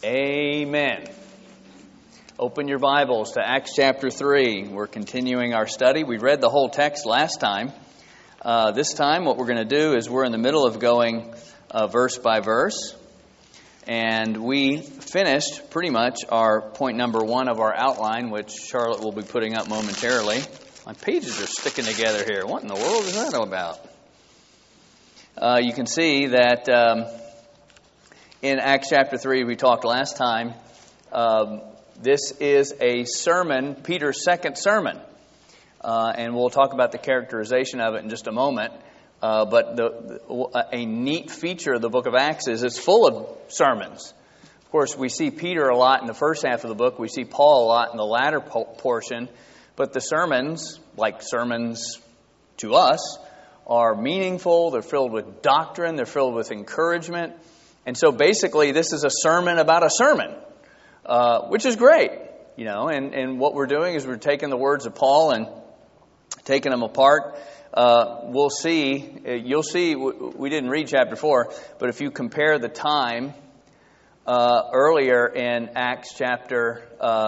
Amen. Open your Bibles to Acts chapter 3. We're continuing our study. We read the whole text last time. This time what we're going to do is we're in the middle of going verse by verse. And we finished pretty much our point number 1 of our outline, which Charlotte will be putting up momentarily. My pages are sticking together here. What in the world is that all about? You can see that in Acts chapter 3, we talked last time, this is a sermon, Peter's second sermon. And we'll talk about the characterization of it in just a moment. But a neat feature of the book of Acts is it's full of sermons. Of course, we see Peter a lot in the first half of the book. We see Paul a lot in the latter portion. But the sermons, like sermons to us, are meaningful. They're filled with doctrine. They're filled with encouragement. And so basically, this is a sermon about a sermon, which is great, you know. And what we're doing is we're taking the words of Paul and taking them apart. You'll see, we didn't read chapter 4, but if you compare the time earlier in Acts chapter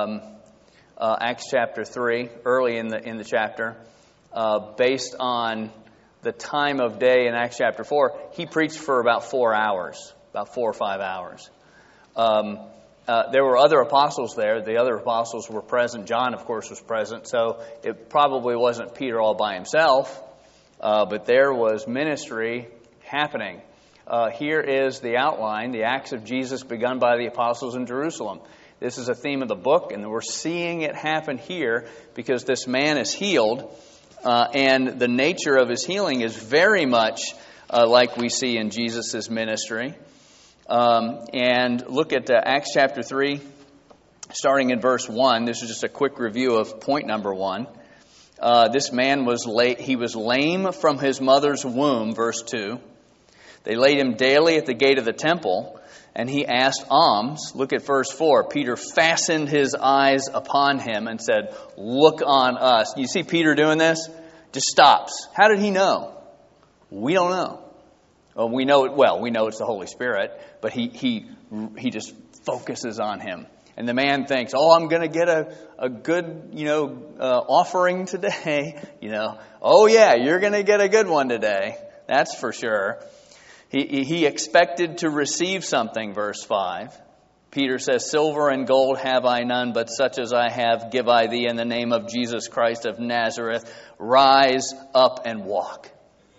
3, early in the chapter, based on the time of day in Acts chapter 4, he preached for about 4 hours. About 4 or 5 hours. There were other apostles there. The other apostles were present. John, of course, was present. So it probably wasn't Peter all by himself. But there was ministry happening. Here is the outline, the acts of Jesus begun by the apostles in Jerusalem. This is a theme of the book, and we're seeing it happen here because this man is healed. And the nature of his healing is very much like we see in Jesus' ministry. And look at Acts chapter 3, starting in verse 1. This is just a quick review of point number 1. This man was lame from his mother's womb, verse 2. They laid him daily at the gate of the temple, and he asked alms. Look at verse 4. Peter fastened his eyes upon him and said, "Look on us." You see Peter doing this? Just stops. How did he know? We don't know. Well, we know it's the Holy Spirit, but he just focuses on him. And the man thinks, I'm going to get a good, offering today. Oh yeah, you're going to get a good one today. That's for sure. He expected to receive something, verse 5. Peter says, "Silver and gold have I none, but such as I have give I thee in the name of Jesus Christ of Nazareth. Rise up and walk."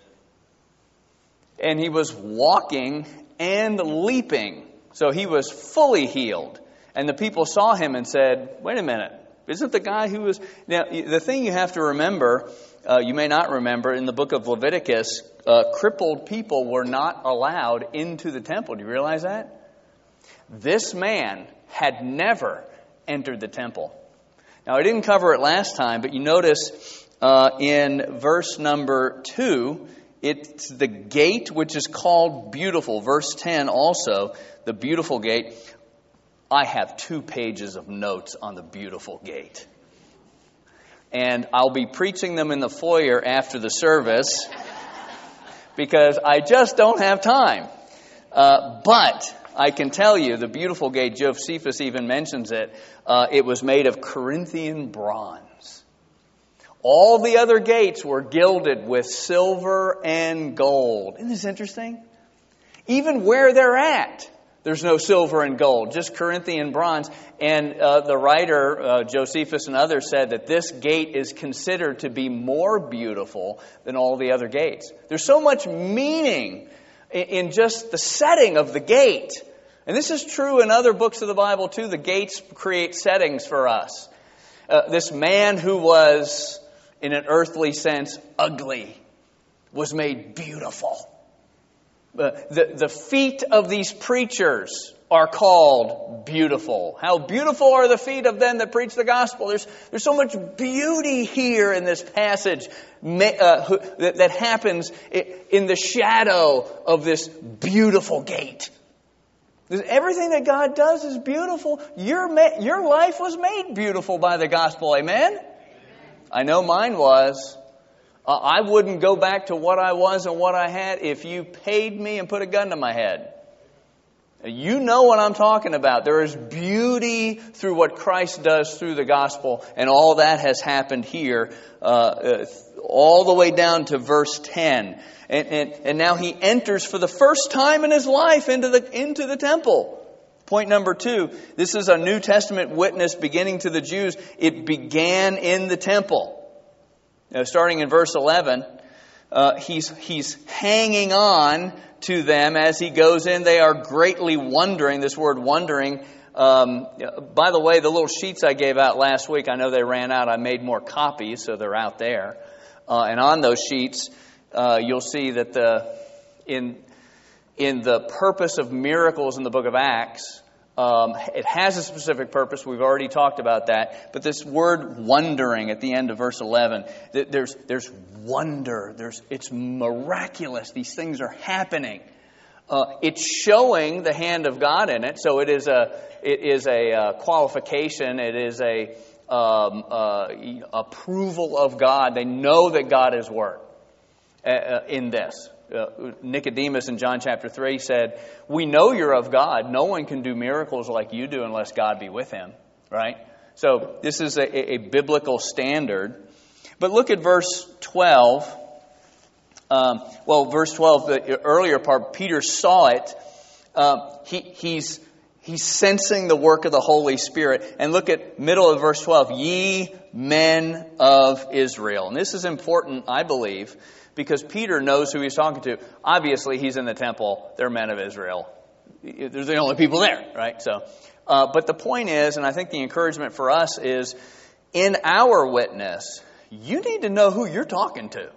And he was walking and leaping. So he was fully healed. And the people saw him and said, "Wait a minute. Isn't the guy who was..." Now, the thing you have to remember, you may not remember, in the book of Leviticus, crippled people were not allowed into the temple. Do you realize that? This man had never entered the temple. Now, I didn't cover it last time, but you notice in verse number 2, it's the gate which is called Beautiful. Verse 10 also, the Beautiful Gate. I have 2 pages of notes on the Beautiful Gate. And I'll be preaching them in the foyer after the service because I just don't have time. But I can tell you, the Beautiful Gate, Josephus even mentions it, it was made of Corinthian bronze. All the other gates were gilded with silver and gold. Isn't this interesting? Even where they're at, there's no silver and gold, just Corinthian bronze. And the writer, Josephus and others, said that this gate is considered to be more beautiful than all the other gates. There's so much meaning in just the setting of the gate. And this is true in other books of the Bible too. The gates create settings for us. This man who was, in an earthly sense, ugly, was made beautiful. The feet of these preachers are called beautiful. How beautiful are the feet of them that preach the gospel. There's so much beauty here in this passage that happens in the shadow of this beautiful gate. Everything that God does is beautiful. Your life was made beautiful by the gospel. Amen? I know mine was. I wouldn't go back to what I was and what I had if you paid me and put a gun to my head. You know what I'm talking about. There is beauty through what Christ does through the gospel, and all that has happened here, all the way down to verse 10. And now he enters for the first time in his life into the temple. Point number 2, this is a New Testament witness beginning to the Jews. It began in the temple. Now, starting in verse 11, he's hanging on to them as he goes in. They are greatly wondering. This word wondering. By the way, the little sheets I gave out last week, I know they ran out. I made more copies, so they're out there. And on those sheets, you'll see that in the purpose of miracles in the book of Acts, it has a specific purpose. We've already talked about that. But this word wondering at the end of verse 11, there's wonder. It's miraculous. These things are happening. It's showing the hand of God in it. So it is a qualification. It is a approval of God. They know that God is work in this. Nicodemus in John chapter 3 said, "We know you're of God. No one can do miracles like you do unless God be with him." Right? So this is a biblical standard. But look at verse 12. Verse 12, the earlier part, Peter saw it. He's sensing the work of the Holy Spirit. And look at middle of verse 12. Ye men of Israel. And this is important, I believe, because Peter knows who he's talking to. Obviously, he's in the temple. They're men of Israel. They're the only people there, right? So, but the point is, and I think the encouragement for us is, in our witness, you need to know who you're talking to.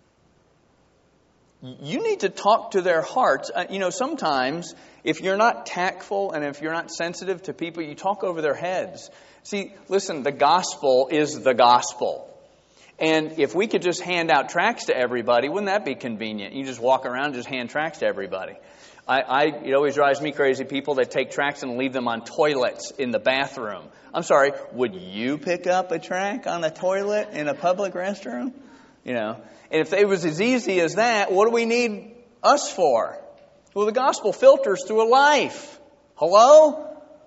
You need to talk to their hearts. Sometimes if you're not tactful and if you're not sensitive to people, you talk over their heads. See, listen, the gospel is the gospel. And if we could just hand out tracts to everybody, wouldn't that be convenient? You just walk around and just hand tracts to everybody. It always drives me crazy, people that take tracts and leave them on toilets in the bathroom. I'm sorry, would you pick up a tract on a toilet in a public restroom? And if it was as easy as that, what do we need us for? Well, the gospel filters through a life. Hello?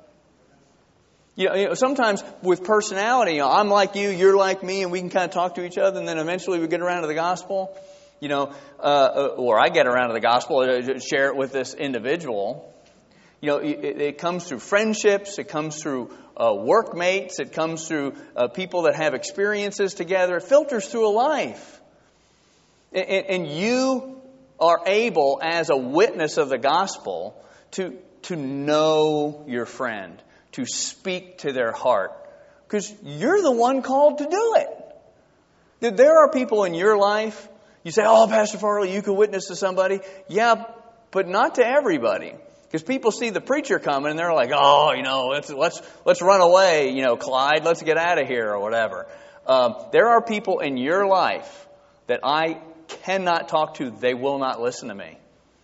Sometimes with personality, I'm like you, you're like me, and we can kind of talk to each other, and then eventually we get around to the gospel, or I get around to the gospel and share it with this individual. It comes through friendships, it comes through workmates, it comes through people that have experiences together. It filters through a life. And you are able, as a witness of the gospel, to know your friend, to speak to their heart, because you're the one called to do it. There are people in your life, you say, "Oh, Pastor Farley, you can witness to somebody." Yeah, but not to everybody. Because people see the preacher coming and they're like, "Oh, let's run away, Clyde, let's get out of here," or whatever. There are people in your life that I cannot talk to. They will not listen to me.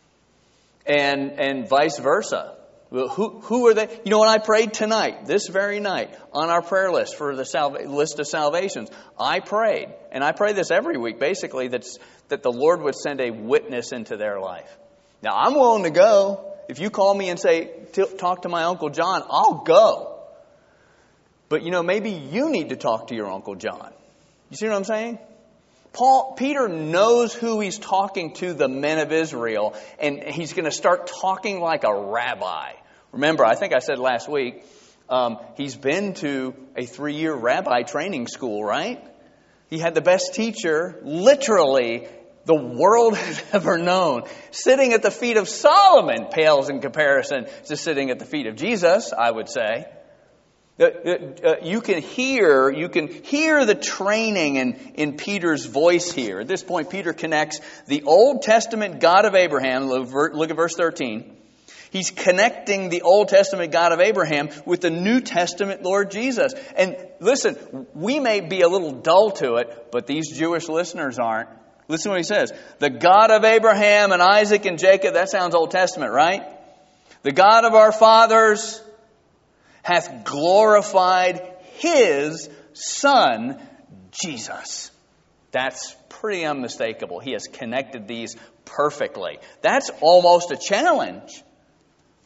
And vice versa. Well, who are they? When I prayed tonight, this very night, on our prayer list for the list of salvations, I prayed, and I pray this every week, basically, that the Lord would send a witness into their life. Now, I'm willing to go. If you call me and say, "Talk to my Uncle John," I'll go. But, maybe you need to talk to your Uncle John. You see what I'm saying? Peter knows who he's talking to, the men of Israel, and he's going to start talking like a rabbi. Remember, I think I said last week, he's been to a 3-year rabbi training school, right? He had the best teacher, literally, the world has ever known. Sitting at the feet of Solomon pales in comparison to sitting at the feet of Jesus, I would say. You can hear the training in Peter's voice here. At this point, Peter connects the Old Testament God of Abraham. Look at verse 13. He's connecting the Old Testament God of Abraham with the New Testament Lord Jesus. And listen, we may be a little dull to it, but these Jewish listeners aren't. Listen to what he says. The God of Abraham and Isaac and Jacob, that sounds Old Testament, right? The God of our fathers hath glorified His Son, Jesus. That's pretty unmistakable. He has connected these perfectly. That's almost a challenge.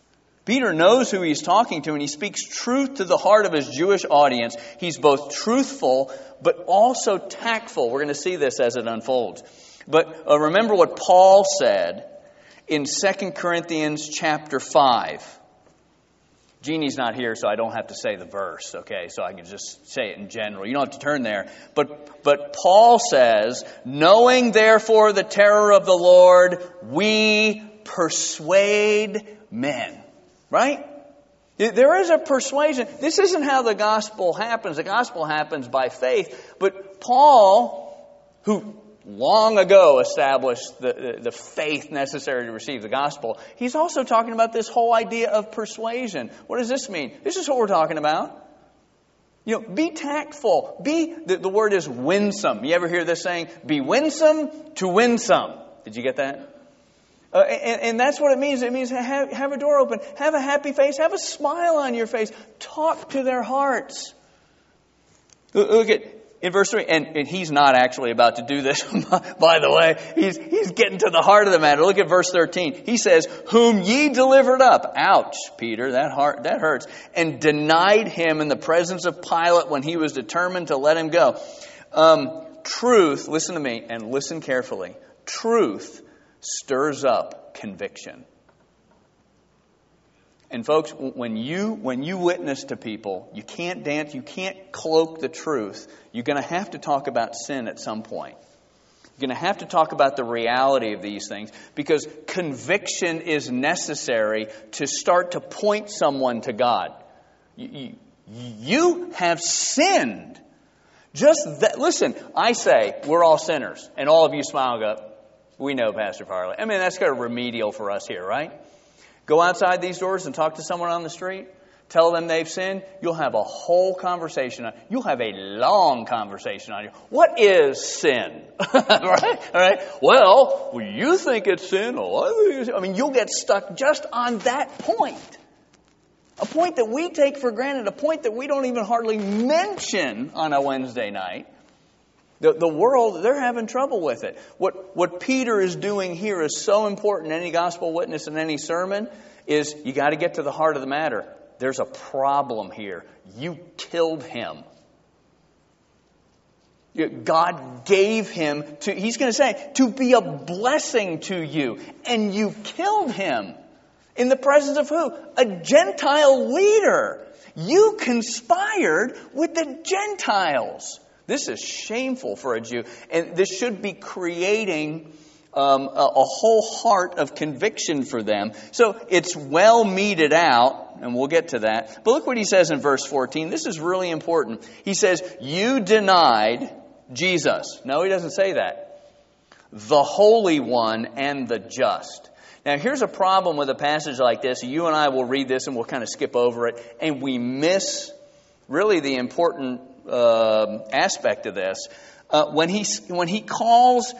Peter knows who he's talking to, and he speaks truth to the heart of his Jewish audience. He's both truthful, but also tactful. We're going to see this as it unfolds. But remember what Paul said in 2 Corinthians chapter 5. Jeannie's not here, so I don't have to say the verse, okay? So I can just say it in general. You don't have to turn there. But Paul says, knowing therefore the terror of the Lord, we persuade men. Right? There is a persuasion. This isn't how the gospel happens. The gospel happens by faith. But Paul, who long ago established the faith necessary to receive the gospel, he's also talking about this whole idea of persuasion. What does this mean? This is what we're talking about. Be tactful. The word is winsome. You ever hear this saying? Be winsome to win some. Did you get that? And that's what it means. It means have a door open. Have a happy face. Have a smile on your face. Talk to their hearts. Look at in verse 3, and he's not actually about to do this, by the way. He's getting to the heart of the matter. Look at verse 13. He says, whom ye delivered up. Ouch, Peter, that hurts. And denied him in the presence of Pilate when he was determined to let him go. Truth, listen to me and listen carefully. Truth stirs up conviction. And folks, when you witness to people, you can't dance, you can't cloak the truth. You're going to have to talk about sin at some point. You're going to have to talk about the reality of these things, because conviction is necessary to start to point someone to God. You have sinned. Just that. Listen, I say we're all sinners, and all of you smile and go, we know, Pastor Farley. I mean, that's kind of remedial for us here, right? Go outside these doors and talk to someone on the street. Tell them they've sinned. You'll have a whole conversation. You'll have a long conversation on you. What is sin? Right? All right. Well, you think it's sin. I mean, you'll get stuck just on that point. A point that we take for granted. A point that we don't even hardly mention on a Wednesday night. The world, they're having trouble with it. What Peter is doing here is so important. Any gospel witness in any sermon is you got to get to the heart of the matter. There's a problem here. You killed him. God gave him to, he's going to say, to be a blessing to you. And you killed him. In the presence of who? A Gentile leader. You conspired with the Gentiles. This is shameful for a Jew. And this should be creating a whole heart of conviction for them. So it's well meted out, and we'll get to that. But look what he says in verse 14. This is really important. He says, you denied Jesus. No, he doesn't say that. The Holy One and the just. Now, here's a problem with a passage like this. You and I will read this and we'll kind of skip over it. And we miss really the important aspect of this. When he calls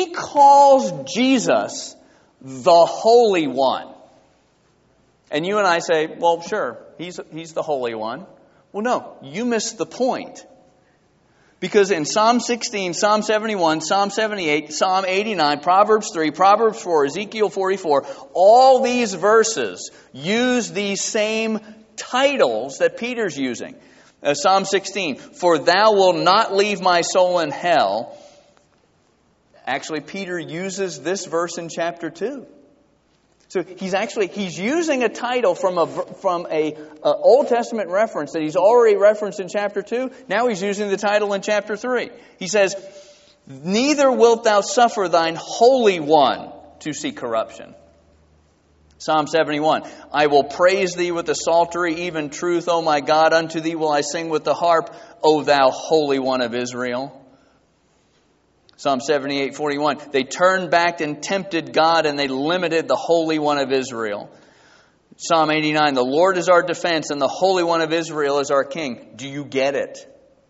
Jesus the Holy One. And you and I say, well, sure, he's the Holy One. Well, no, you missed the point. Because in Psalm 16, Psalm 71, Psalm 78, Psalm 89, Proverbs 3, Proverbs 4, Ezekiel 44, all these verses use these same titles that Peter's using. Psalm 16, for thou wilt not leave my soul in hell. Actually, Peter uses this verse in chapter 2. So he's using a title from a Old Testament reference that he's already referenced in chapter 2. Now he's using the title in chapter 3. He says, neither wilt thou suffer thine Holy One to see corruption. Psalm 71, I will praise thee with the psaltery, even truth, O my God. Unto thee will I sing with the harp, O thou Holy One of Israel. Psalm 78:41, they turned back and tempted God, and they limited the Holy One of Israel. Psalm 89, the Lord is our defense, and the Holy One of Israel is our King. Do you get it?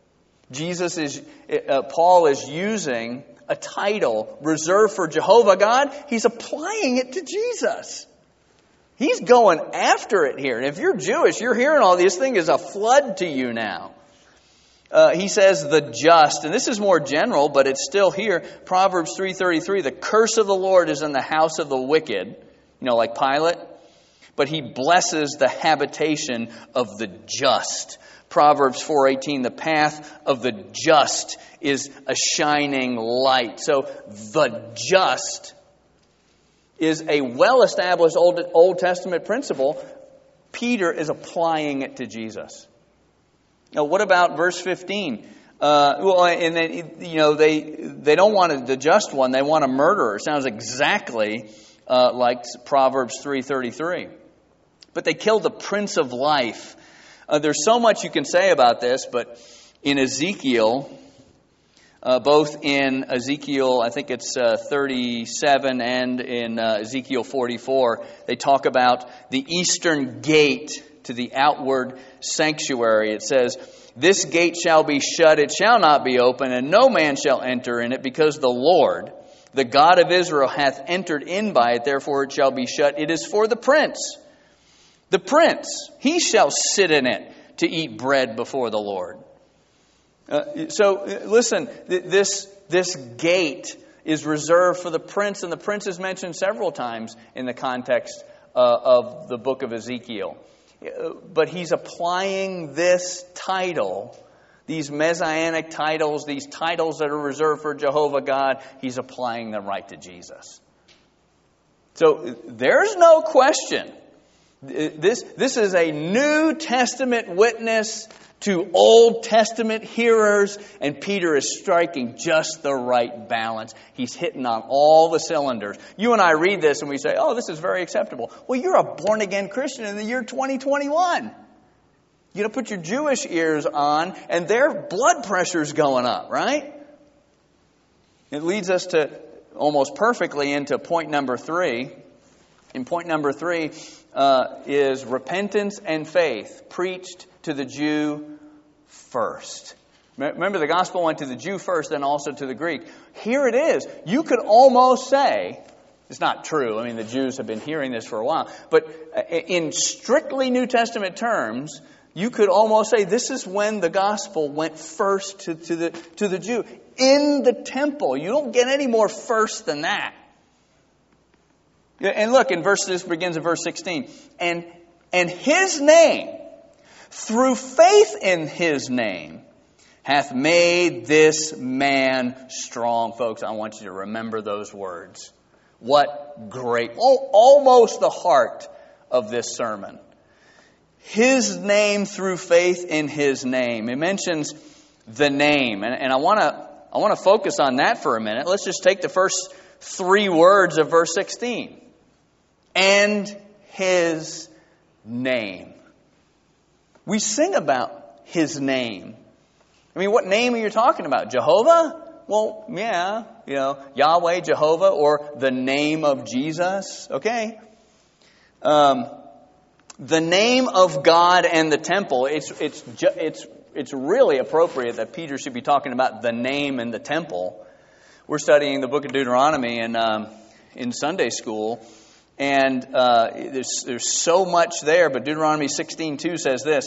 Paul is using a title reserved for Jehovah God. He's applying it to Jesus. He's going after it here. And if you're Jewish, you're hearing all these things as a flood to you now. He says the just, and this is more general, but it's still here. Proverbs 3:33, the curse of the Lord is in the house of the wicked. You know, like Pilate. but He blesses the habitation of the just. Proverbs 4:18, the path of the just is a shining light. So the just is a well-established Old Testament principle. Peter is applying it to Jesus. Now, what about verse 15? And then, they don't want the just one; they want a murderer. It sounds exactly like Proverbs 3:33. But they killed the Prince of Life. There's so much you can say about this, but in Ezekiel, both in Ezekiel, I think it's 37, and in Ezekiel 44, they talk about the eastern gate to the outward sanctuary. It says, "This gate shall be shut, it shall not be open, and no man shall enter in it, because the Lord, the God of Israel, hath entered in by it, therefore it shall be shut. It is for the prince. The prince, he shall sit in it to eat bread before the Lord." So listen, this gate is reserved for the prince, and the prince is mentioned several times in the context of the book of Ezekiel. But he's applying this title, these messianic titles, these titles that are reserved for Jehovah God, he's applying them right to Jesus. So there's no question. This is a New Testament witness to Old Testament hearers, and Peter is striking just the right balance. He's hitting on all the cylinders. You and I read this and we say, oh, this is very acceptable. Well, you're a born-again Christian in the year 2021. You know, put your Jewish ears on, and their blood pressure's going up, right? It leads us to almost perfectly into point number 3. And point number 3 is repentance and faith preached to the Jew first. Remember, the gospel went to the Jew first, then also to the Greek. Here it is. You could almost say, it's not true. I mean, the Jews have been hearing this for a while. But in strictly New Testament terms, you could almost say this is when the gospel went first to the Jew. In the temple. You don't get any more first than that. And look, this begins in verse 16. And his name, through faith in his name, hath made this man strong. Folks, I want you to remember those words. What great, almost the heart of this sermon. His name through faith in his name. It mentions the name. And I want to focus on that for a minute. Let's just take the first 3 words of verse 16. And his name. We sing about his name. I mean, what name are you talking about? Jehovah? Well, yeah, Yahweh, Jehovah, or the name of Jesus. Okay. The name of God and the temple. It's really appropriate that Peter should be talking about the name and the temple. We're studying the book of Deuteronomy in Sunday school. And there's so much there, but Deuteronomy 16:2 says this: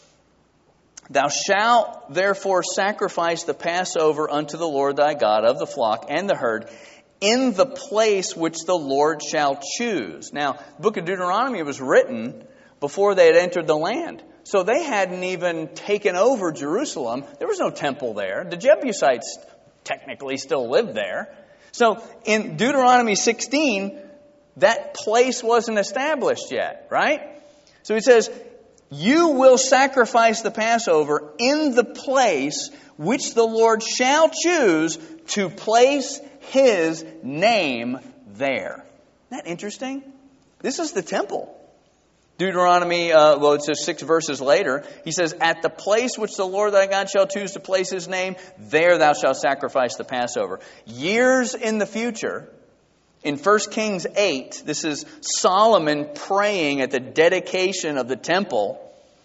"Thou shalt therefore sacrifice the Passover unto the Lord thy God of the flock and the herd in the place which the Lord shall choose." Now, the book of Deuteronomy was written before they had entered the land. So they hadn't even taken over Jerusalem. There was no temple there. The Jebusites technically still lived there. So in Deuteronomy 16, that place wasn't established yet, right? So he says, you will sacrifice the Passover in the place which the Lord shall choose to place his name there. Isn't that interesting? This is the temple. Deuteronomy, it's just 6 verses later, he says, "At the place which the Lord thy God shall choose to place his name, there thou shalt sacrifice the Passover." Years in the future, in 1 Kings 8, this is Solomon praying at the dedication of the temple.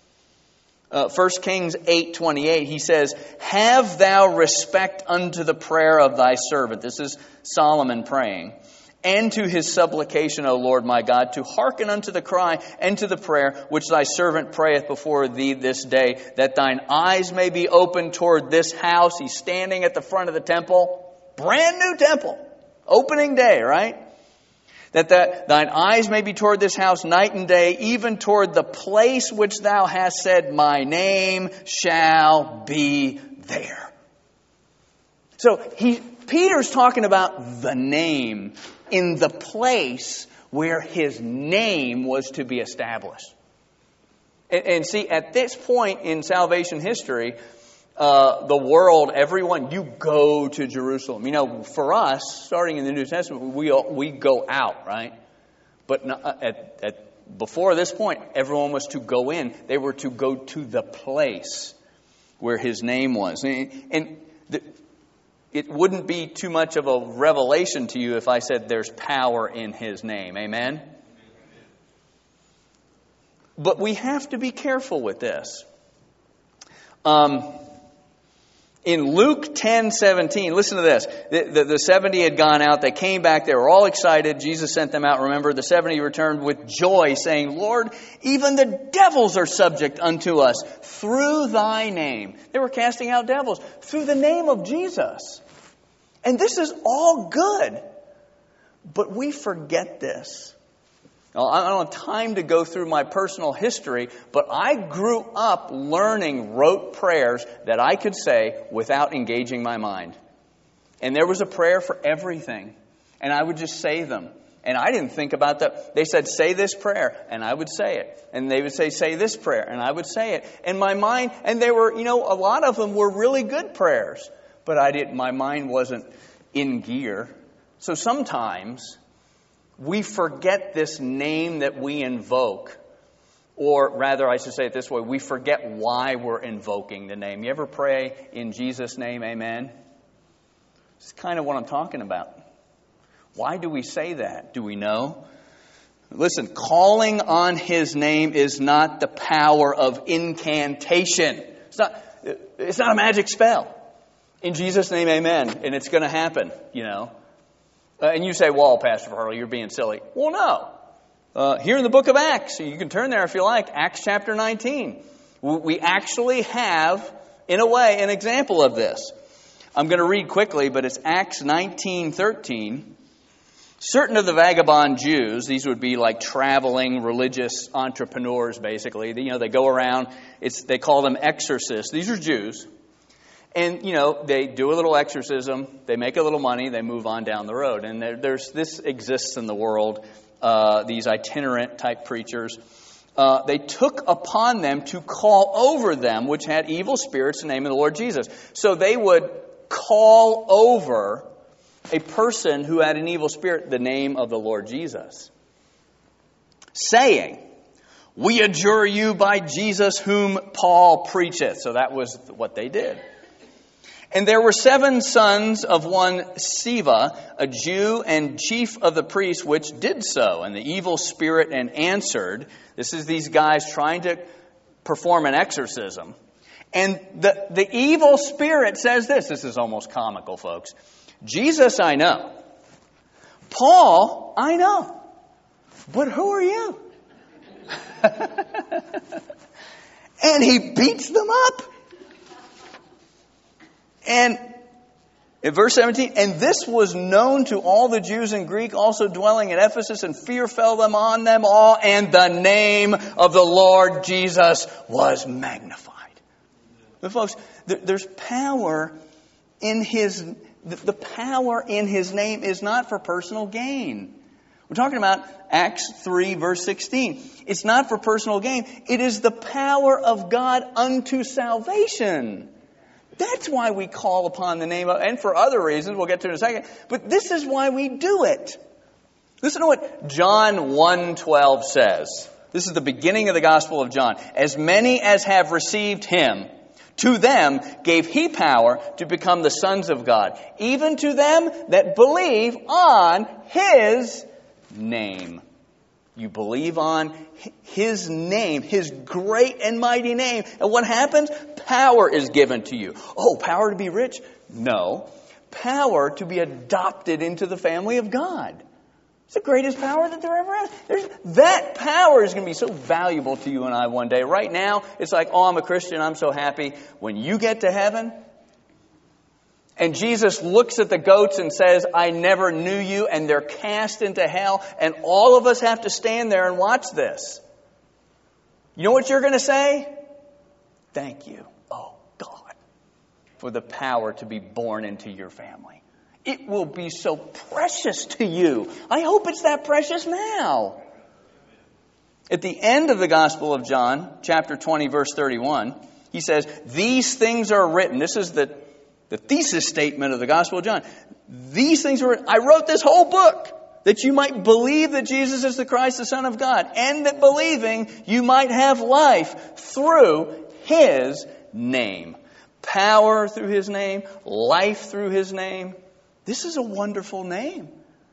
1 Kings 8:28, he says, "Have thou respect unto the prayer of thy servant." This is Solomon praying. "And to his supplication, O Lord my God, to hearken unto the cry and to the prayer which thy servant prayeth before thee this day, that thine eyes may be opened toward this house." He's standing at the front of the temple. Brand new temple. Opening day, right? that thine eyes may be toward this house night and day, even toward the place which thou hast said, my name shall be there. So Peter's talking about the name in the place where his name was to be established. And see, at this point in salvation history, the world, everyone, you go to Jerusalem. You know, for us, starting in the New Testament, we go out, right? But before this point, everyone was to go in. They were to go to the place where his name was. And it wouldn't be too much of a revelation to you if I said there's power in his name. Amen? But we have to be careful with this. In Luke 10:17, listen to this. The 70 had gone out. They came back. They were all excited. Jesus sent them out. Remember, the 70 returned with joy, saying, Lord, even the devils are subject unto us through thy name. They were casting out devils through the name of Jesus. And this is all good. But we forget this. Now, I don't have time to go through my personal history, but I grew up learning rote prayers that I could say without engaging my mind. And there was a prayer for everything. And I would just say them. And I didn't think about that. They said, say this prayer, and I would say it. And they would say this prayer, and I would say it. And my mind, and they were, a lot of them were really good prayers. But my mind wasn't in gear. So sometimes we forget this name that we invoke. Or rather, I should say it this way, we forget why we're invoking the name. You ever pray in Jesus' name, amen? It's kind of what I'm talking about. Why do we say that? Do we know? Listen, calling on his name is not the power of incantation. It's not a magic spell. In Jesus' name, amen. And it's going to happen, And you say, well, Pastor Harley, you're being silly. Well, no. Here in the book of Acts, you can turn there if you like, Acts chapter 19. We actually have, in a way, an example of this. I'm going to read quickly, but it's Acts 19:13. Certain of the vagabond Jews, these would be like traveling religious entrepreneurs, basically. They go around, they call them exorcists. These are Jews. And, they do a little exorcism, they make a little money, they move on down the road. And this exists in the world, these itinerant type preachers. They took upon them to call over them, which had evil spirits, in the name of the Lord Jesus. So they would call over a person who had an evil spirit, the name of the Lord Jesus, saying, we adjure you by Jesus whom Paul preacheth. So that was what they did. And there were 7 sons of one Sceva, a Jew and chief of the priests, which did so. And the evil spirit answered. This is these guys trying to perform an exorcism. And the evil spirit says this. This is almost comical, folks. Jesus, I know. Paul, I know. But who are you? And he beats them up. And in verse 17, and this was known to all the Jews and Greek also dwelling at Ephesus, and fear fell on them all, and the name of the Lord Jesus was magnified. But folks, there's power in his. The power in his name is not for personal gain. We're talking about Acts 3, verse 16. It's not for personal gain. It is the power of God unto salvation. That's why we call upon the name of, and for other reasons, we'll get to in a second, but this is why we do it. Listen to what John 1:12 says. This is the beginning of the Gospel of John. As many as have received him, to them gave he power to become the sons of God, even to them that believe on his name. You believe on his name, his great and mighty name. And what happens? Power is given to you. Oh, power to be rich? No. Power to be adopted into the family of God. It's the greatest power that there ever is. That power is going to be so valuable to you and I one day. Right now, it's like, oh, I'm a Christian, I'm so happy. When you get to heaven, And Jesus looks at the goats and says, I never knew you, and they're cast into hell, and all of us have to stand there and watch this. You know what you're going to say? Thank you, oh God, for the power to be born into your family. It will be so precious to you. I hope it's that precious now. At the end of the Gospel of John, chapter 20, verse 31, he says, these things are written. This is the thesis statement of the Gospel of John. These things are written. I wrote this whole book that you might believe that Jesus is the Christ, the Son of God, and that believing you might have life through His name. Power through His name, life through His name. This is a wonderful name.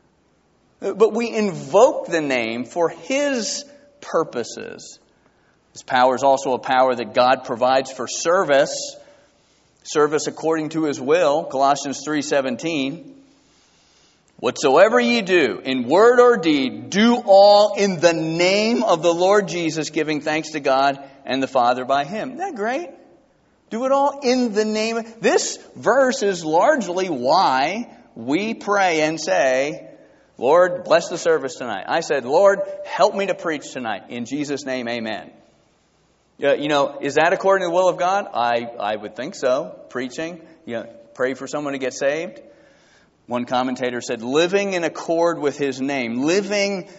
But we invoke the name for His purposes. This power is also a power that God provides for service. Service according to His will. Colossians 3:17. Whatsoever ye do, in word or deed, do all in the name of the Lord Jesus, giving thanks to God and the Father by Him. Isn't that great? Do it all in the name. This verse is largely why we pray and say, Lord, bless the service tonight. I said, Lord, help me to preach tonight. In Jesus' name, amen. Is that according to the will of God? I would think so. Preaching, pray for someone to get saved. One commentator said, living in accord with His name, living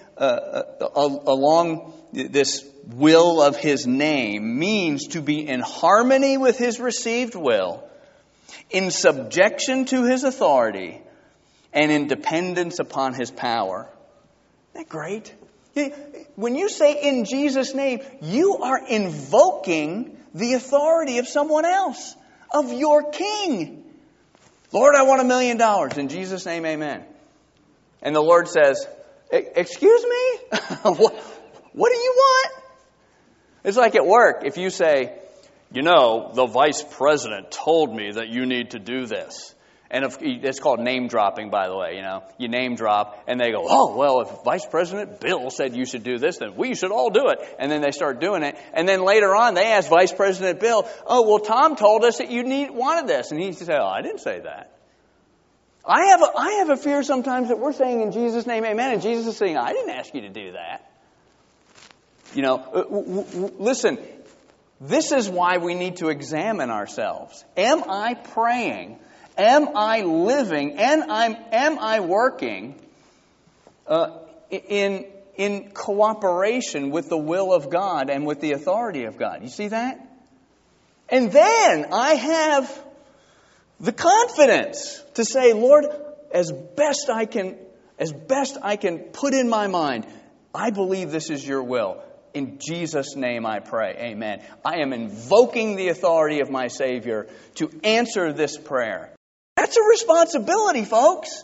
along this will of His name means to be in harmony with His received will, in subjection to His authority, and in dependence upon His power. Isn't that great? When you say in Jesus' name, you are invoking the authority of someone else, of your King. Lord, I want $1 million. In Jesus' name, amen. And the Lord says, excuse me? What do you want? It's like at work. If you say, the vice president told me that you need to do this. And it's called name dropping, by the way. You name drop, and they go, oh, well, if Vice President Bill said you should do this, then we should all do it. And then they start doing it. And then later on, they ask Vice President Bill, oh, well, Tom told us that you wanted this. And he says, oh, I didn't say that. I have a fear sometimes that we're saying in Jesus' name, amen, and Jesus is saying, I didn't ask you to do that. Listen, this is why we need to examine ourselves. Am I praying? Am I living? And am I working in cooperation with the will of God and with the authority of God? You see that? And then I have the confidence to say, Lord, as best I can put in my mind, I believe this is your will. In Jesus' name I pray. Amen. I am invoking the authority of my Savior to answer this prayer. That's a responsibility, folks.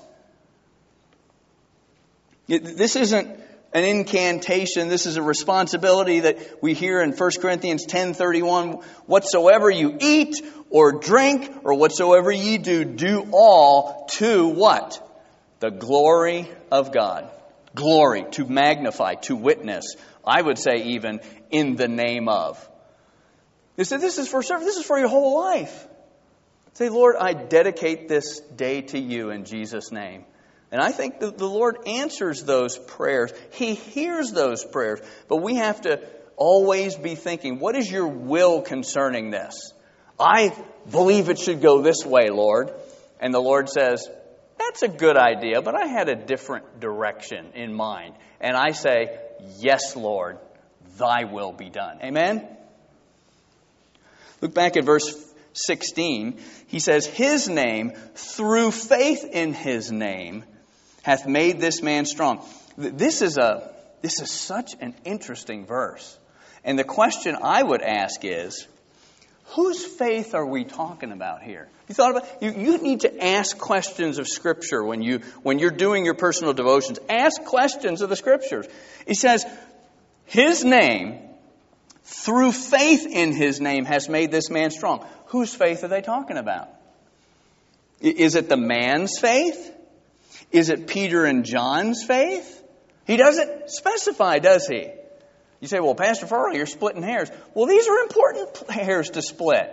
This isn't an incantation. This is a responsibility that we hear in 1 Corinthians 10:31. Whatsoever you eat or drink or whatsoever ye do, do all to what? The glory of God. Glory, to magnify, to witness. I would say even in the name of. This is for service. This is for your whole life. Say, Lord, I dedicate this day to you in Jesus' name. And I think that the Lord answers those prayers. He hears those prayers. But we have to always be thinking, what is your will concerning this? I believe it should go this way, Lord. And the Lord says, that's a good idea, but I had a different direction in mind. And I say, yes, Lord, thy will be done. Amen? Look back at verse 16, he says, his name, through faith in his name, hath made this man strong. This is such an interesting verse. And the question I would ask is, whose faith are we talking about here? You thought about it? You need to ask questions of Scripture when you're doing your personal devotions. Ask questions of the Scriptures. He says, his name, through faith in his name, has made this man strong. Whose faith are they talking about? Is it the man's faith? Is it Peter and John's faith? He doesn't specify, does he? You say, well, Pastor Farrell, you're splitting hairs. Well, these are important hairs to split.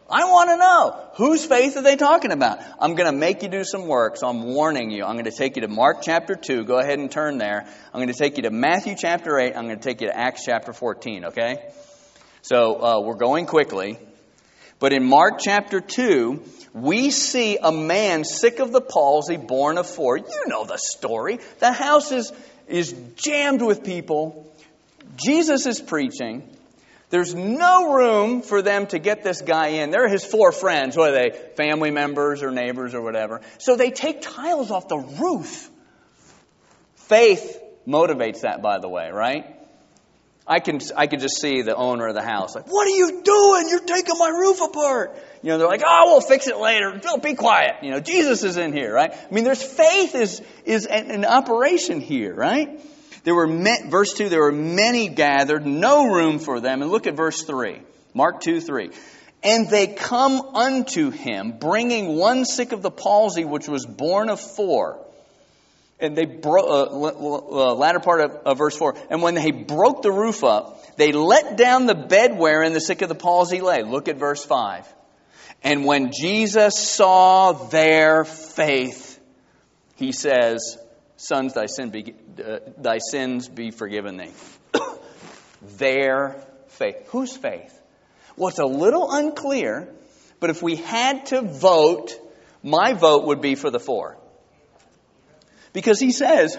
I want to know, whose faith are they talking about? I'm going to make you do some work, so I'm warning you. I'm going to take you to Mark chapter 2. Go ahead and turn there. I'm going to take you to Matthew chapter 8. I'm going to take you to Acts chapter 14, okay? So we're going quickly. But in Mark chapter 2, we see a man sick of the palsy, born of 4. You know the story. The house is jammed with people. Jesus is preaching. There's no room for them to get this guy in. They're his 4 friends. What are they? Family members or neighbors or whatever. So they take tiles off the roof. Faith motivates that, by the way, right? I can just see the owner of the house like, what are you doing? You're taking my roof apart. You know, they're like, oh, we'll fix it later. Don't be quiet. You know, Jesus is in here, right? I mean, there's faith is an operation here, right? Verse 2, there were many gathered, no room for them. And look at verse 3, Mark 2:3. And they come unto him, bringing one sick of the palsy, which was born of 4. And they latter part of verse 4. And when they broke the roof up, they let down the bed wherein the sick of the palsy lay. Look at verse 5. And when Jesus saw their faith, he says, Sons, thy sins be forgiven thee. Their faith. Whose faith? Well, it's a little unclear, but if we had to vote, my vote would be for the 4. Because he says,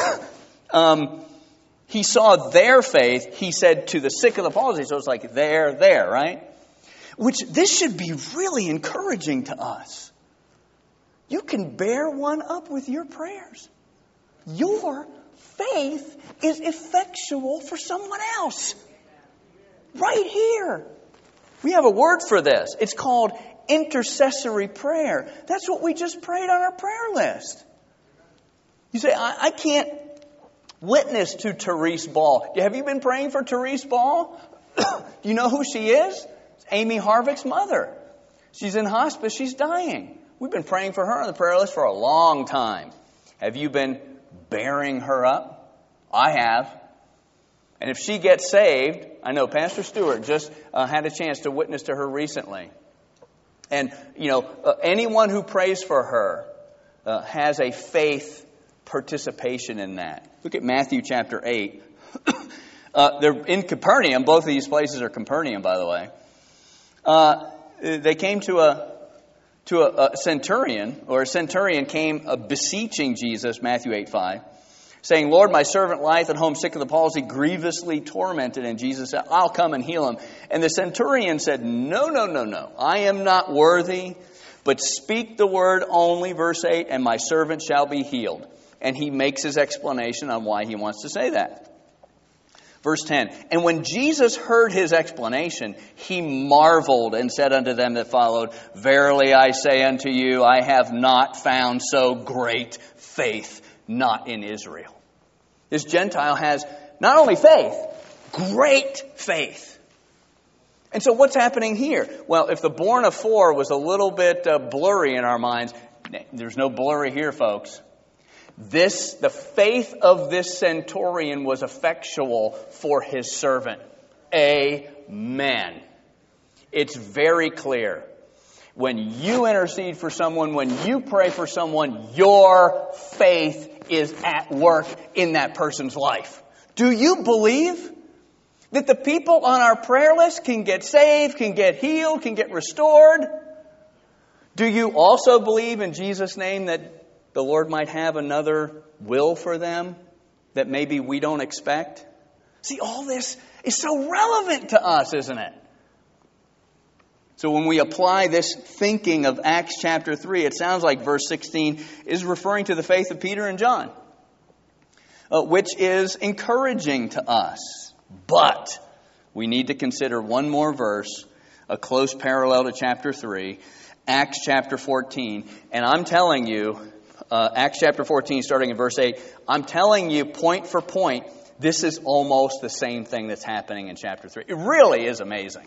he saw their faith, he said to the sick of the palsy, so it's like there, right? Which this should be really encouraging to us. You can bear one up with your prayers. Your faith is effectual for someone else. Right here. We have a word for this. It's called intercessory prayer. That's what we just prayed on our prayer list. You say, I can't witness to Therese Ball. Have you been praying for Therese Ball? Do you know who she is? It's Amy Harvick's mother. She's in hospice. She's dying. We've been praying for her on the prayer list for a long time. Have you been bearing her up? I have. And if she gets saved, I know Pastor Stewart just had a chance to witness to her recently. And, anyone who prays for her has a faith participation in that. Look at Matthew chapter 8. They're in Capernaum. Both of these places are Capernaum, by the way. They came to a centurion, or a centurion came beseeching Jesus, Matthew 8:5, saying, Lord, my servant lieth at home sick of the palsy, grievously tormented. And Jesus said, I'll come and heal him. And the centurion said, No. I am not worthy, but speak the word only, verse 8, and my servant shall be healed. And he makes his explanation on why he wants to say that. Verse 10, and when Jesus heard his explanation, he marveled and said unto them that followed, Verily I say unto you, I have not found so great faith, not in Israel. This Gentile has not only faith, great faith. And so what's happening here? Well, if the born of 4 was a little bit blurry in our minds, there's no blurry here, folks. The faith of this centurion was effectual for his servant. Amen. It's very clear. When you intercede for someone, when you pray for someone, your faith is at work in that person's life. Do you believe that the people on our prayer list can get saved, can get healed, can get restored? Do you also believe in Jesus' name that the Lord might have another will for them that maybe we don't expect? See, all this is so relevant to us, isn't it? So when we apply this thinking of Acts chapter 3, it sounds like verse 16 is referring to the faith of Peter and John, which is encouraging to us. But we need to consider one more verse, a close parallel to chapter 3, Acts chapter 14. And I'm telling you, Acts chapter 14, starting in verse 8, I'm telling you point for point, this is almost the same thing that's happening in chapter 3. It really is amazing.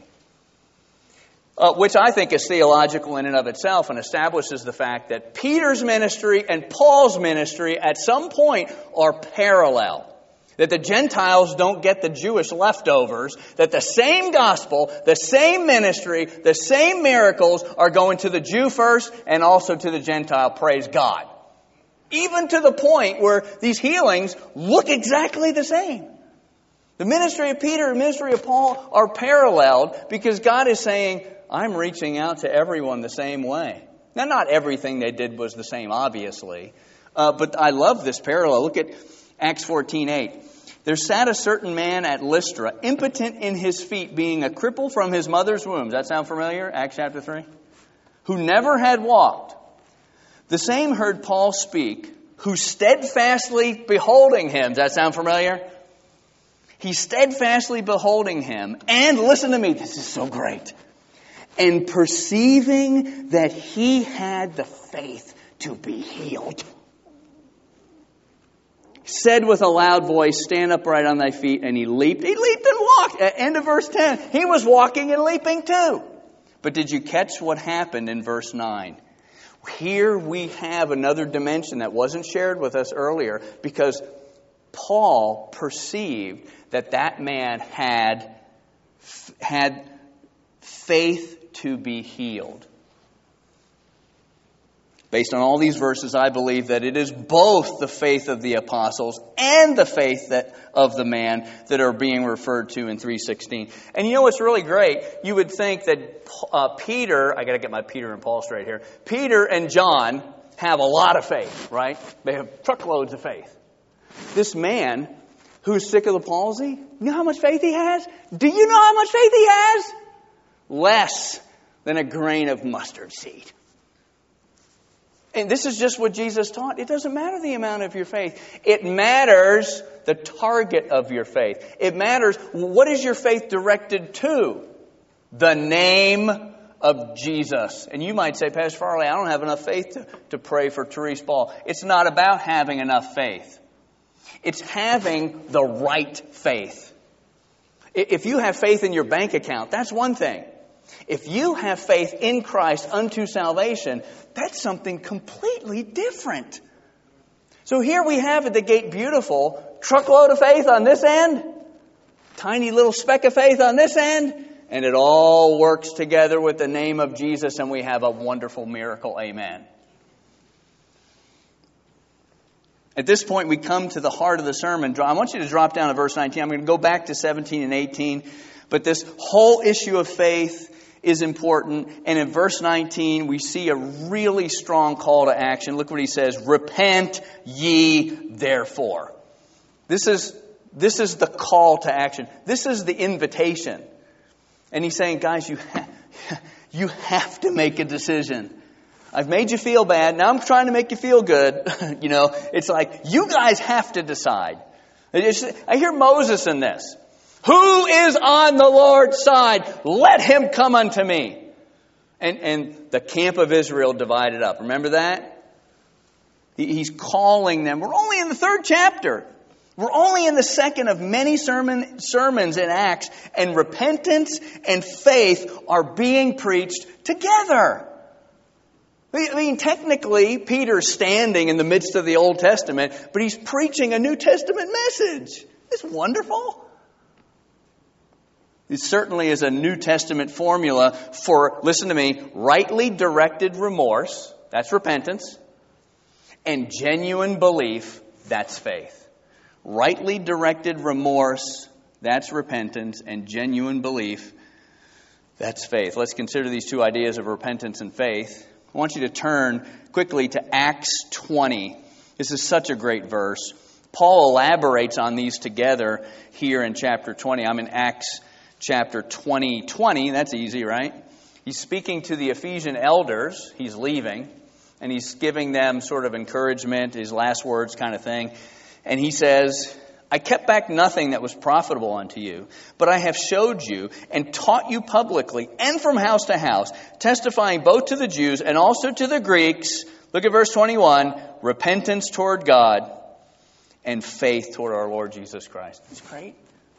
Which I think is theological in and of itself and establishes the fact that Peter's ministry and Paul's ministry at some point are parallel. That the Gentiles don't get the Jewish leftovers. That the same gospel, the same ministry, the same miracles are going to the Jew first and also to the Gentile. Praise God. Even to the point where these healings look exactly the same. The ministry of Peter and the ministry of Paul are paralleled because God is saying, I'm reaching out to everyone the same way. Now, not everything they did was the same, obviously. But I love this parallel. Look at Acts 14:8. There sat a certain man at Lystra, impotent in his feet, being a cripple from his mother's womb. Does that sound familiar? Acts chapter 3. Who never had walked. The same heard Paul speak, who steadfastly beholding him. Does that sound familiar? He steadfastly beholding him. And listen to me, this is so great. And perceiving that he had the faith to be healed, said with a loud voice, stand upright on thy feet. And he leaped. He leaped and walked. At end of verse 10. He was walking and leaping too. But did you catch what happened in verse 9? Here we have another dimension that wasn't shared with us earlier because Paul perceived that man had faith to be healed. Based on all these verses, I believe that it is both the faith of the apostles and the faith of the man that are being referred to in 3:16. And you know what's really great? You would think that Peter, I got to get my Peter and Paul straight here. Peter and John have a lot of faith, right? They have truckloads of faith. This man who's sick of the palsy, you know how much faith he has? Do you know how much faith he has? Less than a grain of mustard seed. And this is just what Jesus taught. It doesn't matter the amount of your faith. It matters the target of your faith. It matters what is your faith directed to? The name of Jesus. And you might say, Pastor Farley, I don't have enough faith to pray for Therese Ball. It's not about having enough faith. It's having the right faith. If you have faith in your bank account, that's one thing. If you have faith in Christ unto salvation, that's something completely different. So here we have at the Gate Beautiful, truckload of faith on this end, tiny little speck of faith on this end, and it all works together with the name of Jesus, and we have a wonderful miracle. Amen. At this point, we come to the heart of the sermon. I want you to drop down to verse 19. I'm going to go back to 17 and 18. But this whole issue of faith is important. And in verse 19, we see a really strong call to action. Look what he says. Repent ye therefore. This is the call to action. This is the invitation. And he's saying, guys, you have to make a decision. I've made you feel bad. Now I'm trying to make you feel good. It's like, you guys have to decide. I hear Moses in this. Who is on the Lord's side? Let him come unto me. And the camp of Israel divided up. Remember that? He's calling them. We're only in the 3rd chapter. We're only in the 2nd of many sermons in Acts. And repentance and faith are being preached together. I mean, technically, Peter's standing in the midst of the Old Testament, but he's preaching a New Testament message. It's wonderful. It certainly is a New Testament formula for, listen to me, rightly directed remorse, that's repentance, and genuine belief, that's faith. Rightly directed remorse, that's repentance, and genuine belief, that's faith. Let's consider these two ideas of repentance and faith. I want you to turn quickly to Acts 20. This is such a great verse. Paul elaborates on these together here in chapter 20. I'm in Acts chapter 20. That's easy, right? He's speaking to the Ephesian elders. He's leaving. And he's giving them sort of encouragement, his last words kind of thing. And he says, I kept back nothing that was profitable unto you, but I have showed you and taught you publicly and from house to house, testifying both to the Jews and also to the Greeks. Look at verse 21, repentance toward God and faith toward our Lord Jesus Christ. That's great.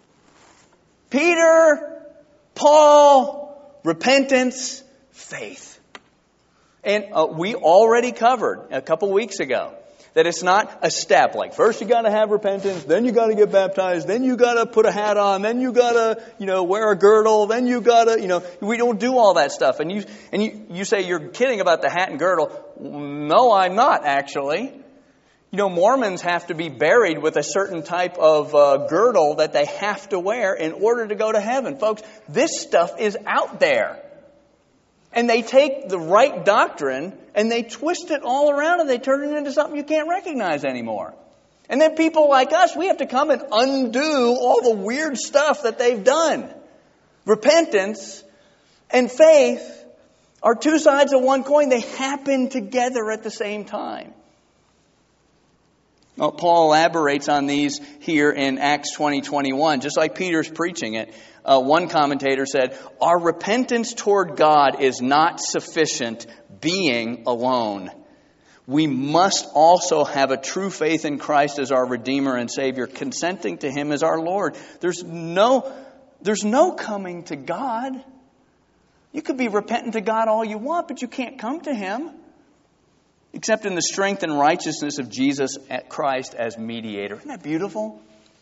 Peter, Paul, repentance, faith. And we already covered a couple weeks ago That it's not a step. Like first you got to have repentance, then you got to get baptized, then you got to put a hat on, then you got to, wear a girdle, then you got to, we don't do all that stuff. And you say you're kidding about the hat and girdle. No, I'm not actually. Mormons have to be buried with a certain type of girdle that they have to wear in order to go to heaven. Folks, this stuff is out there. And they take the right doctrine and they twist it all around and they turn it into something you can't recognize anymore. And then people like us, we have to come and undo all the weird stuff that they've done. Repentance and faith are two sides of one coin. They happen together at the same time. Well, Paul elaborates on these here in Acts 20:21, just like Peter's preaching it. One commentator said, "Our repentance toward God is not sufficient being alone. We must also have a true faith in Christ as our Redeemer and Savior, consenting to Him as our Lord." There's no coming to God. You could be repentant to God all you want, but you can't come to Him except in the strength and righteousness of Jesus Christ as mediator. Isn't that beautiful?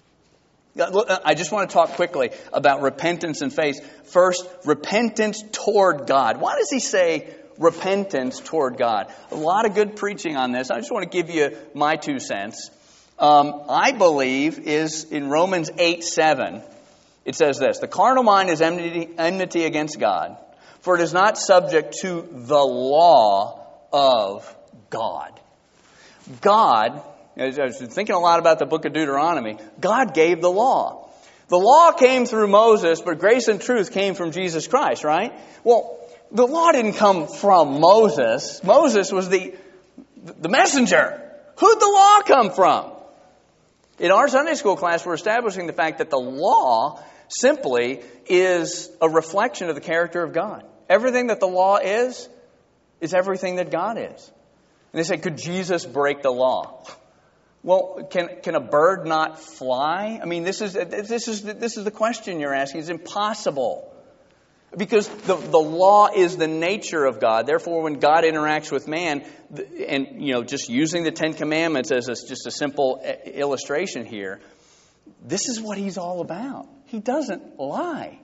I just want to talk quickly about repentance and faith. First, repentance toward God. Why does he say repentance toward God? A lot of good preaching on this. I just want to give you my 2 cents. I believe is in Romans 8:7. It says this: "The carnal mind is enmity against God, for it is not subject to the law of God." God, I was thinking a lot about the book of Deuteronomy. God gave the law. The law came through Moses, but grace and truth came from Jesus Christ, right? Well, the law didn't come from Moses. Moses was the messenger. Who'd the law come from? In our Sunday school class, we're establishing the fact that the law simply is a reflection of the character of God. Everything that the law is everything that God is. And they say, could Jesus break the law? Well, can a bird not fly? I mean, this is the question you're asking. It's impossible. Because the law is the nature of God. Therefore, when God interacts with man, and just using the Ten Commandments as just a simple illustration here, this is what He's all about. He doesn't lie.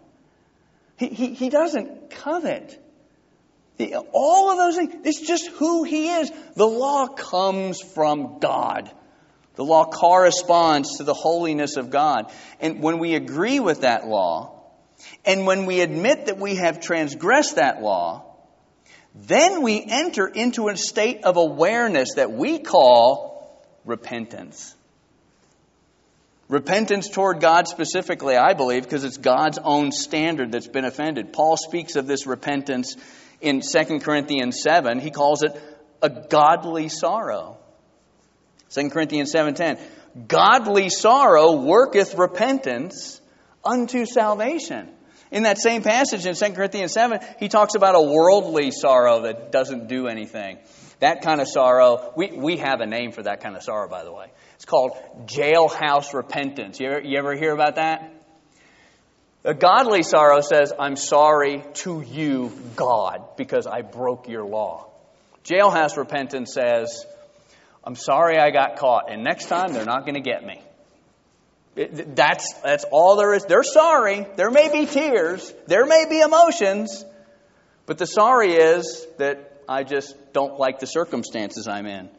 He doesn't covet. All of those things, it's just who He is. The law comes from God. The law corresponds to the holiness of God. And when we agree with that law, and when we admit that we have transgressed that law, then we enter into a state of awareness that we call repentance. Repentance toward God specifically, I believe, because it's God's own standard that's been offended. Paul speaks of this repentance in 2 Corinthians 7. He calls it a godly sorrow. 2 Corinthians 7:10. Godly sorrow worketh repentance unto salvation. In that same passage in 2 Corinthians 7, he talks about a worldly sorrow that doesn't do anything. That kind of sorrow, we have a name for that kind of sorrow, by the way. It's called jailhouse repentance. You ever hear about that? A godly sorrow says, I'm sorry to you, God, because I broke your law. Jailhouse repentance says, I'm sorry I got caught, and next time they're not going to get me. That's all there is. They're sorry. There may be tears. There may be emotions. But the sorry is that I just don't like the circumstances I'm in.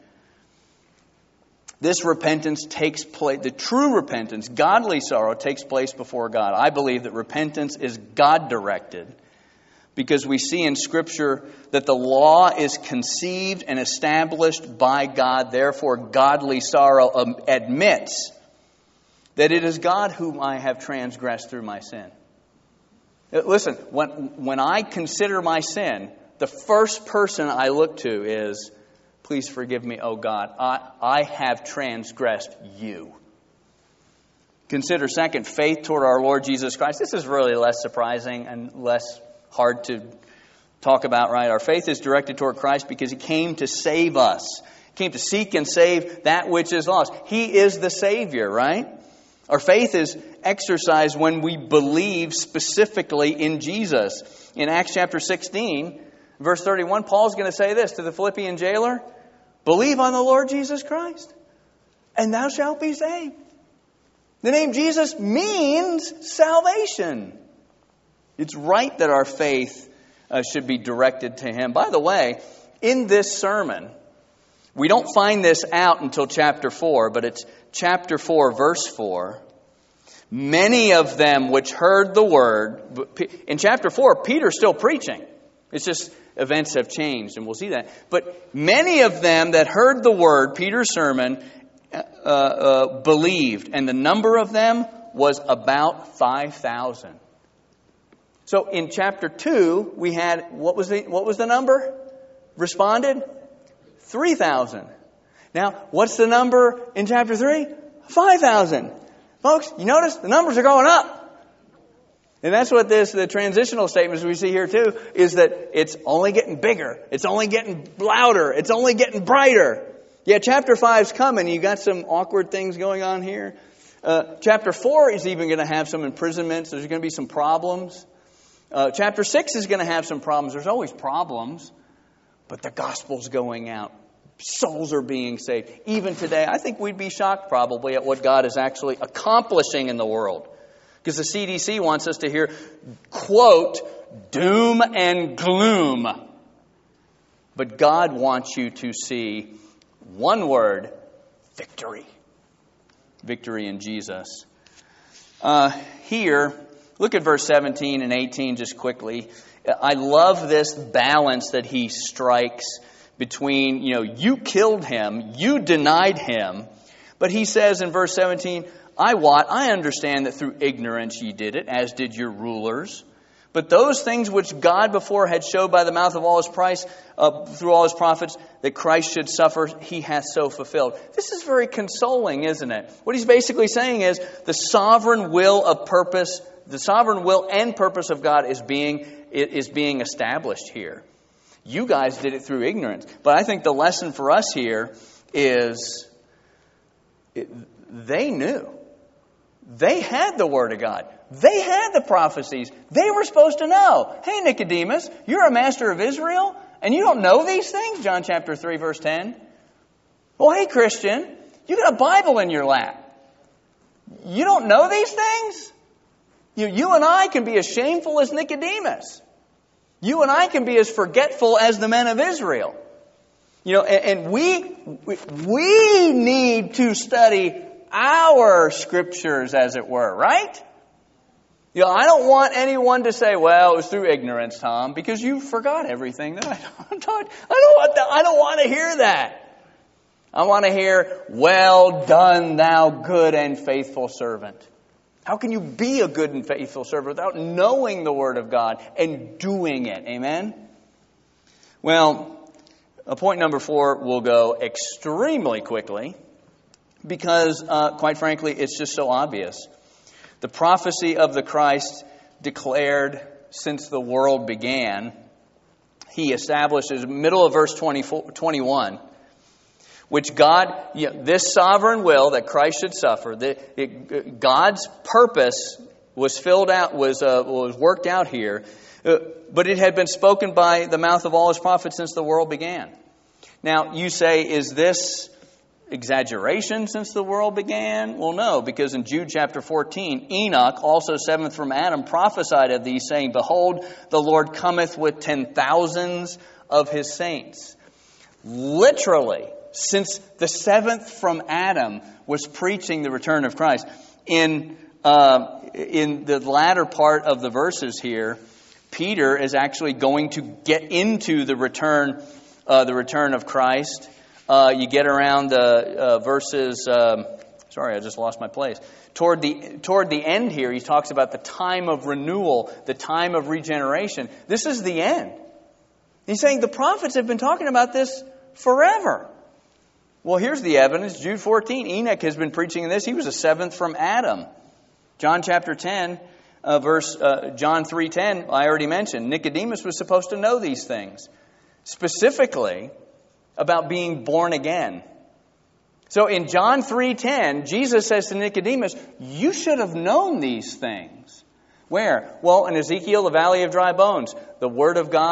This repentance takes place, the true repentance, godly sorrow, takes place before God. I believe that repentance is God-directed because we see in Scripture that the law is conceived and established by God. Therefore, godly sorrow admits that it is God whom I have transgressed through my sin. Listen, when I consider my sin, the first person I look to is, please forgive me, oh God, I have transgressed you. Consider second, faith toward our Lord Jesus Christ. This is really less surprising and less hard to talk about, right? Our faith is directed toward Christ because He came to save us. He came to seek and save that which is lost. He is the Savior, right? Our faith is exercised when we believe specifically in Jesus. In Acts chapter 16, verse 31, Paul's going to say this to the Philippian jailer. Believe on the Lord Jesus Christ, and thou shalt be saved. The name Jesus means salvation. It's right that our faith should be directed to Him. By the way, in this sermon, we don't find this out until chapter 4, but it's chapter 4, verse 4. Many of them which heard the word. In chapter 4, Peter's still preaching. It's just events have changed, and we'll see that. But many of them that heard the word, Peter's sermon, believed. And the number of them was about 5,000. So in chapter 2, we had, what was the number? Responded? 3,000. Now, what's the number in chapter 3? 5,000. Folks, you notice the numbers are going up. And that's what the transitional statements we see here too, is that it's only getting bigger. It's only getting louder. It's only getting brighter. Yeah, chapter 5's coming. You got some awkward things going on here. Chapter 4 is even going to have some imprisonments. There's going to be some problems. Chapter 6 is going to have some problems. There's always problems. But the gospel's going out. Souls are being saved. Even today, I think we'd be shocked probably at what God is actually accomplishing in the world. Because the CDC wants us to hear, quote, doom and gloom. But God wants you to see one word, victory. Victory in Jesus. Here, look at verse 17 and 18 just quickly. I love this balance that he strikes between, you killed him, you denied him. But he says in verse 17, I understand that through ignorance ye did it, as did your rulers. But those things which God before had showed by the mouth of all his through all his prophets, that Christ should suffer, he hath so fulfilled. This is very consoling, isn't it? What he's basically saying is the sovereign will and purpose of God is being established here. You guys did it through ignorance. But I think the lesson for us here is they knew. They had the Word of God. They had the prophecies. They were supposed to know. Hey, Nicodemus, you're a master of Israel, and you don't know these things? John chapter 3, verse 10. Well, hey, Christian, you got a Bible in your lap. You don't know these things? You and I can be as shameful as Nicodemus. You and I can be as forgetful as the men of Israel. And we need to study our scriptures, as it were, right? I don't want anyone to say, well, it was through ignorance, Tom, because you forgot everything that I taught. I don't want to hear that. I want to hear, well done, thou good and faithful servant. How can you be a good and faithful servant without knowing the Word of God and doing it? Amen? Well, point number 4 will go extremely quickly because, quite frankly, it's just so obvious. The prophecy of the Christ declared since the world began, he establishes, middle of verse 21, which God, this sovereign will that Christ should suffer, God's purpose was worked out here, but it had been spoken by the mouth of all his prophets since the world began. Now, you say, is this exaggeration since the world began? Well, no, because in Jude chapter 14, Enoch, also seventh from Adam, prophesied of these, saying, behold, the Lord cometh with 10,000s of his saints. Literally, since the seventh from Adam was preaching the return of Christ. In the latter part of the verses here, Peter is actually going to get into the return of Christ. You get around the verses. Sorry, I just lost my place. Toward the end here, he talks about the time of renewal, the time of regeneration. This is the end. He's saying the prophets have been talking about this forever. Well, here's the evidence. Jude 14, Enoch has been preaching this. He was a seventh from Adam. John chapter 10, John 3:10, I already mentioned. Nicodemus was supposed to know these things. Specifically about being born again. So in John 3:10, Jesus says to Nicodemus, you should have known these things. Where? Well, in Ezekiel, the valley of dry bones, the Word of God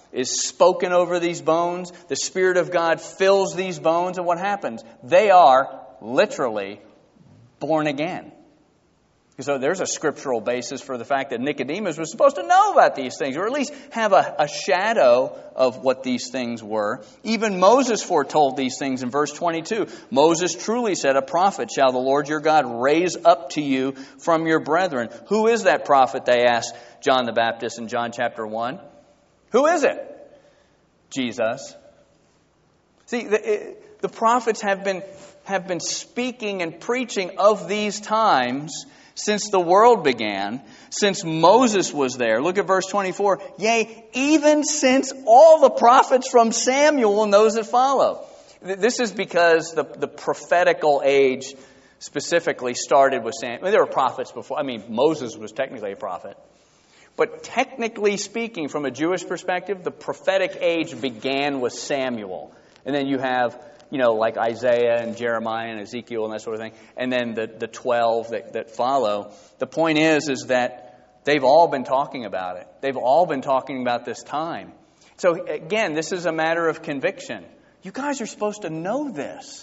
is spoken over these bones. The Spirit of God fills these bones, and what happens? They are literally born again. So there's a scriptural basis for the fact that Nicodemus was supposed to know about these things, or at least have a shadow of what these things were. Even Moses foretold these things in verse 22. Moses truly said, "A prophet shall the Lord your God raise up to you from your brethren." Who is that prophet, they asked John the Baptist in John chapter 1. Who is it? Jesus. See, the prophets have been speaking and preaching of these times since the world began, since Moses was there. Look at verse 24. Yea, even since all the prophets from Samuel and those that follow. This is because the prophetical age specifically started with Samuel. I mean, there were prophets before. I mean, Moses was technically a prophet. But technically speaking, from a Jewish perspective, the prophetic age began with Samuel. And then you have, like Isaiah and Jeremiah and Ezekiel and that sort of thing. And then the 12 that follow. The point is that they've all been talking about it. They've all been talking about this time. So again, this is a matter of conviction. You guys are supposed to know this.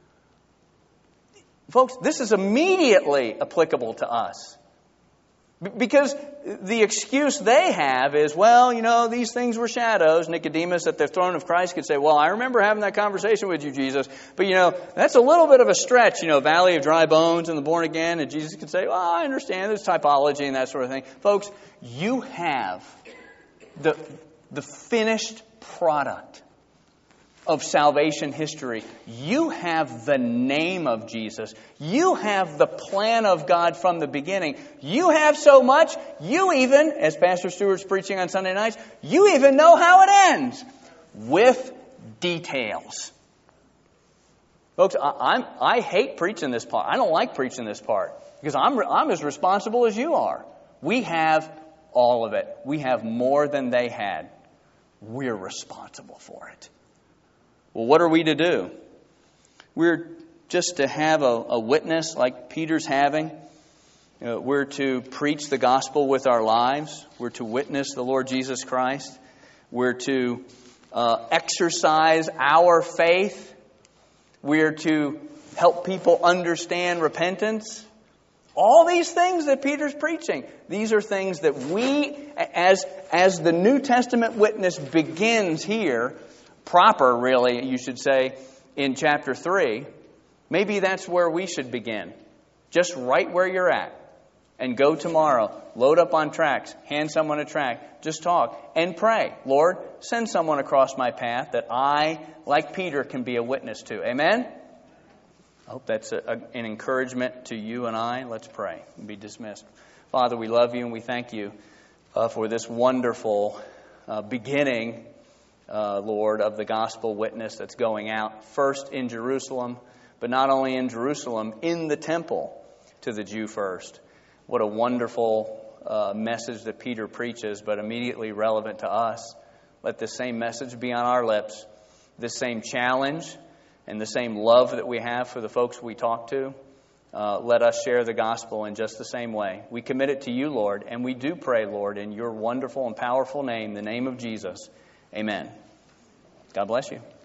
Folks, this is immediately applicable to us. Because the excuse they have is, these things were shadows. Nicodemus at the throne of Christ could say, well, I remember having that conversation with you, Jesus. But, that's a little bit of a stretch, valley of dry bones and the born again. And Jesus could say, well, I understand there's typology and that sort of thing. Folks, you have the finished product of salvation history. You have the name of Jesus. You have the plan of God from the beginning. You have so much, you even, as Pastor Stewart's preaching on Sunday nights, you even know how it ends. With details. Folks, I hate preaching this part. I don't like preaching this part. Because I'm as responsible as you are. We have all of it. We have more than they had. We're responsible for it. Well, what are we to do? We're just to have a witness like Peter's having. We're to preach the gospel with our lives. We're to witness the Lord Jesus Christ. We're to exercise our faith. We're to help people understand repentance. All these things that Peter's preaching, these are things that we, as the New Testament witness begins here, proper, really, you should say, in chapter 3, maybe that's where we should begin. Just right where you're at. And go tomorrow. Load up on tracts. Hand someone a tract. Just talk. And pray. Lord, send someone across my path that I, like Peter, can be a witness to. Amen? I hope that's an encouragement to you and I. Let's pray and be dismissed. Father, we love you and we thank you for this wonderful beginning, Lord, of the gospel witness that's going out, first in Jerusalem, but not only in Jerusalem, in the temple to the Jew first. What a wonderful message that Peter preaches, but immediately relevant to us. Let this same message be on our lips, this same challenge and the same love that we have for the folks we talk to. Let us share the gospel in just the same way. We commit it to you, Lord, and we do pray, Lord, in your wonderful and powerful name, the name of Jesus. Amen. God bless you.